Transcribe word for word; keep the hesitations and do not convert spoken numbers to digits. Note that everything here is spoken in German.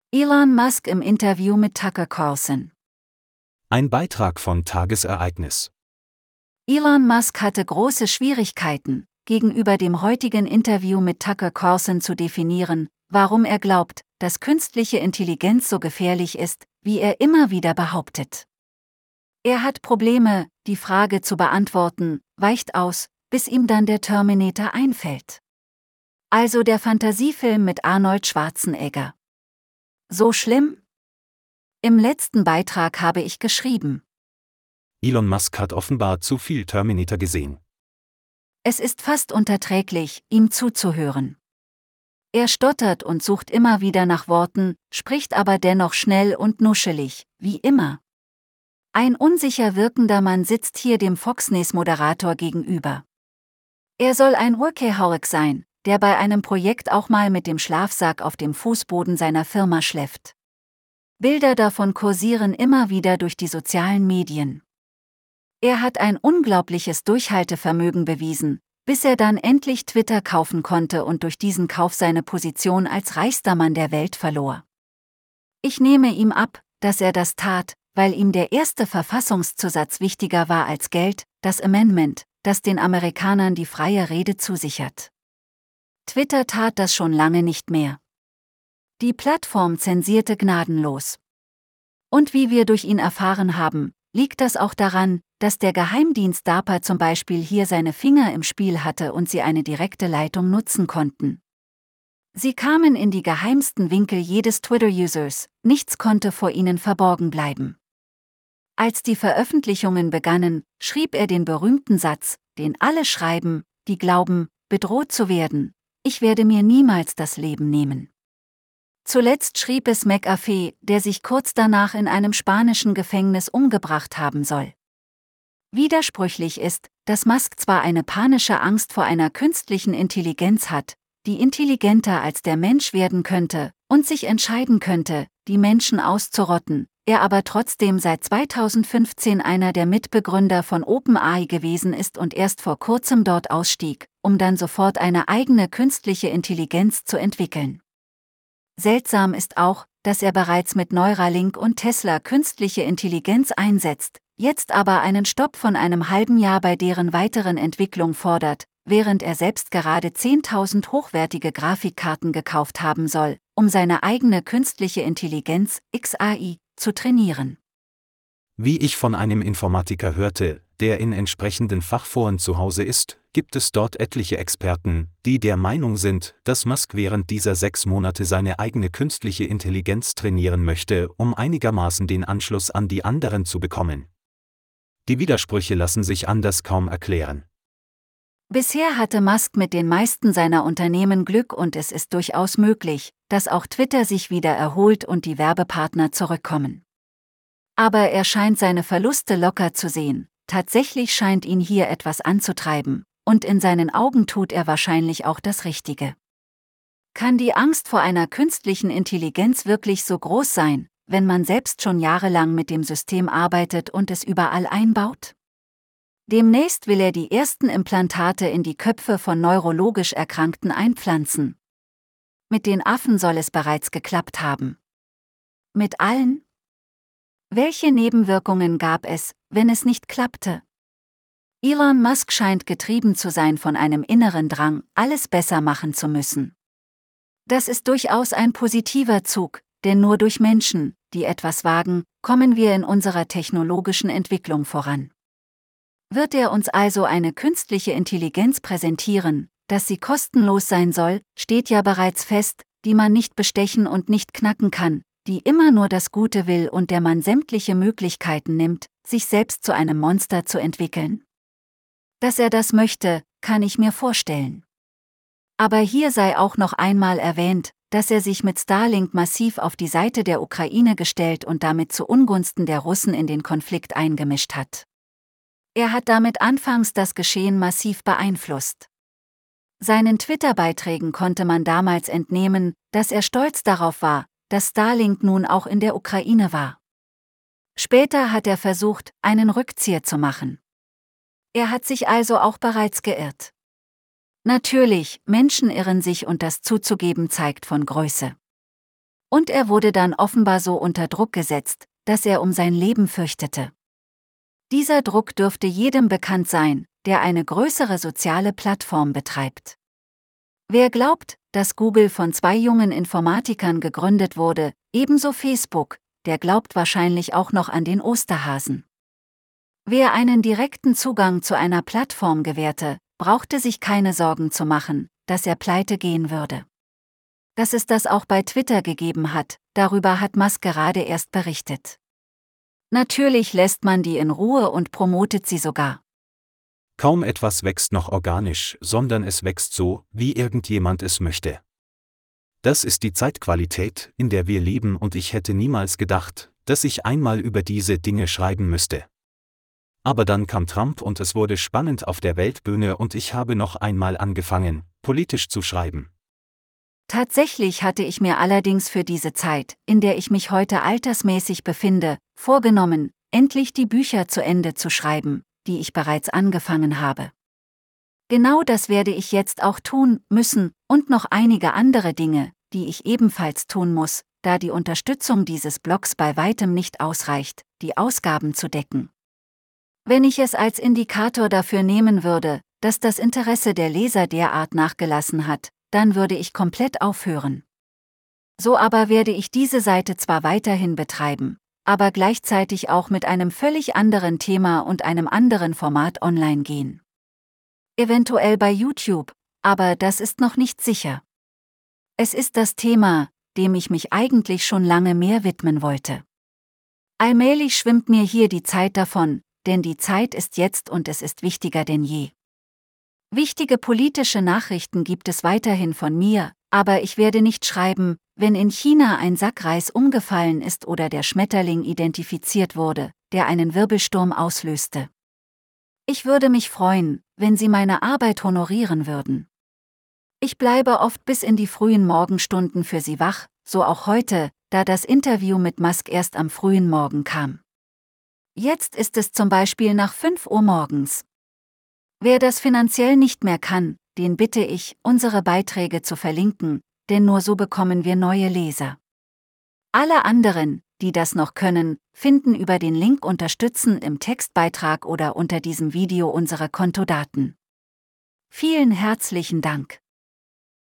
Elon Musk im Interview mit Tucker Carlson. Ein Beitrag von Tagesereignis. Elon Musk hatte große Schwierigkeiten, gegenüber dem heutigen Interview mit Tucker Carlson zu definieren, warum er glaubt, dass künstliche Intelligenz so gefährlich ist, wie er immer wieder behauptet. Er hat Probleme, die Frage zu beantworten, weicht aus, bis ihm dann der Terminator einfällt. Also der Fantasiefilm mit Arnold Schwarzenegger. So schlimm? Im letzten Beitrag habe ich geschrieben: Elon Musk hat offenbar zu viel Terminator gesehen. Es ist fast unerträglich, ihm zuzuhören. Er stottert und sucht immer wieder nach Worten, spricht aber dennoch schnell und nuschelig, wie immer. Ein unsicher wirkender Mann sitzt hier dem Fox News-Moderator gegenüber. Er soll ein Workaholic sein, der bei einem Projekt auch mal mit dem Schlafsack auf dem Fußboden seiner Firma schläft. Bilder davon kursieren immer wieder durch die sozialen Medien. Er hat ein unglaubliches Durchhaltevermögen bewiesen, bis er dann endlich Twitter kaufen konnte und durch diesen Kauf seine Position als reichster Mann der Welt verlor. Ich nehme ihm ab, dass er das tat, weil ihm der erste Verfassungszusatz wichtiger war als Geld, das Amendment, das den Amerikanern die freie Rede zusichert. Twitter tat das schon lange nicht mehr. Die Plattform zensierte gnadenlos. Und wie wir durch ihn erfahren haben, liegt das auch daran, dass der Geheimdienst DARPA zum Beispiel hier seine Finger im Spiel hatte und sie eine direkte Leitung nutzen konnten. Sie kamen in die geheimsten Winkel jedes Twitter-Users, nichts konnte vor ihnen verborgen bleiben. Als die Veröffentlichungen begannen, schrieb er den berühmten Satz, den alle schreiben, die glauben, bedroht zu werden: Ich werde mir niemals das Leben nehmen. Zuletzt schrieb es McAfee, der sich kurz danach in einem spanischen Gefängnis umgebracht haben soll. Widersprüchlich ist, dass Musk zwar eine panische Angst vor einer künstlichen Intelligenz hat, die intelligenter als der Mensch werden könnte und sich entscheiden könnte, die Menschen auszurotten, er aber trotzdem seit zweitausendfünfzehn einer der Mitbegründer von OpenAI gewesen ist und erst vor kurzem dort ausstieg, um dann sofort eine eigene künstliche Intelligenz zu entwickeln. Seltsam ist auch, dass er bereits mit Neuralink und Tesla künstliche Intelligenz einsetzt, jetzt aber einen Stopp von einem halben Jahr bei deren weiteren Entwicklung fordert, während er selbst gerade zehntausend hochwertige Grafikkarten gekauft haben soll, um seine eigene künstliche Intelligenz, X A I, zu trainieren. Wie ich von einem Informatiker hörte, der in entsprechenden Fachforen zu Hause ist, gibt es dort etliche Experten, die der Meinung sind, dass Musk während dieser sechs Monate seine eigene künstliche Intelligenz trainieren möchte, um einigermaßen den Anschluss an die anderen zu bekommen. Die Widersprüche lassen sich anders kaum erklären. Bisher hatte Musk mit den meisten seiner Unternehmen Glück und es ist durchaus möglich, dass auch Twitter sich wieder erholt und die Werbepartner zurückkommen. Aber er scheint seine Verluste locker zu sehen, tatsächlich scheint ihn hier etwas anzutreiben, und in seinen Augen tut er wahrscheinlich auch das Richtige. Kann die Angst vor einer künstlichen Intelligenz wirklich so groß sein, wenn man selbst schon jahrelang mit dem System arbeitet und es überall einbaut? Demnächst will er die ersten Implantate in die Köpfe von neurologisch Erkrankten einpflanzen. Mit den Affen soll es bereits geklappt haben. Mit allen? Welche Nebenwirkungen gab es, wenn es nicht klappte? Elon Musk scheint getrieben zu sein von einem inneren Drang, alles besser machen zu müssen. Das ist durchaus ein positiver Zug, denn nur durch Menschen, die etwas wagen, kommen wir in unserer technologischen Entwicklung voran. Wird er uns also eine künstliche Intelligenz präsentieren, dass sie kostenlos sein soll, steht ja bereits fest, die man nicht bestechen und nicht knacken kann, die immer nur das Gute will und der man sämtliche Möglichkeiten nimmt, sich selbst zu einem Monster zu entwickeln? Dass er das möchte, kann ich mir vorstellen. Aber hier sei auch noch einmal erwähnt, dass er sich mit Starlink massiv auf die Seite der Ukraine gestellt und damit zu Ungunsten der Russen in den Konflikt eingemischt hat. Er hat damit anfangs das Geschehen massiv beeinflusst. Seinen Twitter-Beiträgen konnte man damals entnehmen, dass er stolz darauf war, dass Starlink nun auch in der Ukraine war. Später hat er versucht, einen Rückzieher zu machen. Er hat sich also auch bereits geirrt. Natürlich, Menschen irren sich und das zuzugeben zeigt von Größe. Und er wurde dann offenbar so unter Druck gesetzt, dass er um sein Leben fürchtete. Dieser Druck dürfte jedem bekannt sein, der eine größere soziale Plattform betreibt. Wer glaubt, dass Google von zwei jungen Informatikern gegründet wurde, ebenso Facebook, der glaubt wahrscheinlich auch noch an den Osterhasen. Wer einen direkten Zugang zu einer Plattform gewährte, brauchte sich keine Sorgen zu machen, dass er pleite gehen würde. Dass es das auch bei Twitter gegeben hat, darüber hat Musk gerade erst berichtet. Natürlich lässt man die in Ruhe und promotet sie sogar. Kaum etwas wächst noch organisch, sondern es wächst so, wie irgendjemand es möchte. Das ist die Zeitqualität, in der wir leben, und ich hätte niemals gedacht, dass ich einmal über diese Dinge schreiben müsste. Aber dann kam Trump und es wurde spannend auf der Weltbühne und ich habe noch einmal angefangen, politisch zu schreiben. Tatsächlich hatte ich mir allerdings für diese Zeit, in der ich mich heute altersmäßig befinde, vorgenommen, endlich die Bücher zu Ende zu schreiben, die ich bereits angefangen habe. Genau das werde ich jetzt auch tun müssen und noch einige andere Dinge, die ich ebenfalls tun muss, da die Unterstützung dieses Blogs bei weitem nicht ausreicht, die Ausgaben zu decken. Wenn ich es als Indikator dafür nehmen würde, dass das Interesse der Leser derart nachgelassen hat, dann würde ich komplett aufhören. So aber werde ich diese Seite zwar weiterhin betreiben, aber gleichzeitig auch mit einem völlig anderen Thema und einem anderen Format online gehen. Eventuell bei YouTube, aber das ist noch nicht sicher. Es ist das Thema, dem ich mich eigentlich schon lange mehr widmen wollte. Allmählich schwimmt mir hier die Zeit davon, denn die Zeit ist jetzt und es ist wichtiger denn je. Wichtige politische Nachrichten gibt es weiterhin von mir, aber ich werde nicht schreiben, wenn in China ein Sack Reis umgefallen ist oder der Schmetterling identifiziert wurde, der einen Wirbelsturm auslöste. Ich würde mich freuen, wenn Sie meine Arbeit honorieren würden. Ich bleibe oft bis in die frühen Morgenstunden für Sie wach, so auch heute, da das Interview mit Musk erst am frühen Morgen kam. Jetzt ist es zum Beispiel nach fünf Uhr morgens. Wer das finanziell nicht mehr kann, den bitte ich, unsere Beiträge zu verlinken, denn nur so bekommen wir neue Leser. Alle anderen, die das noch können, finden über den Link Unterstützen im Textbeitrag oder unter diesem Video unsere Kontodaten. Vielen herzlichen Dank.